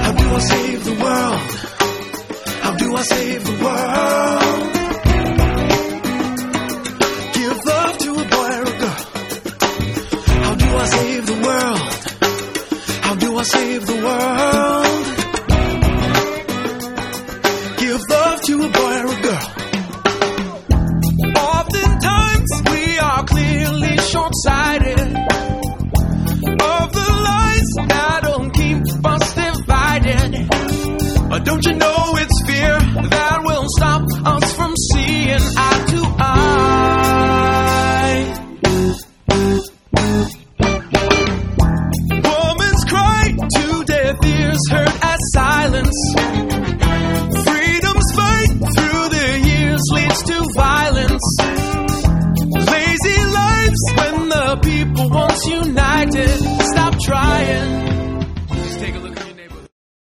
How do I save the world? How do I save the world? Give love to a boy or a girl. How do I save the world? How do I save the world? Give love to a boy or a girl. Oftentimes we are clearly short-sighted of the lies that don't keep us divided. Don't you know it's fear that will stop us from seeing eye to eye? Woman's cry to deaf ears heard as silence. Freedom's fight through the years leads to violence. Lazy lives when the people once united stop trying.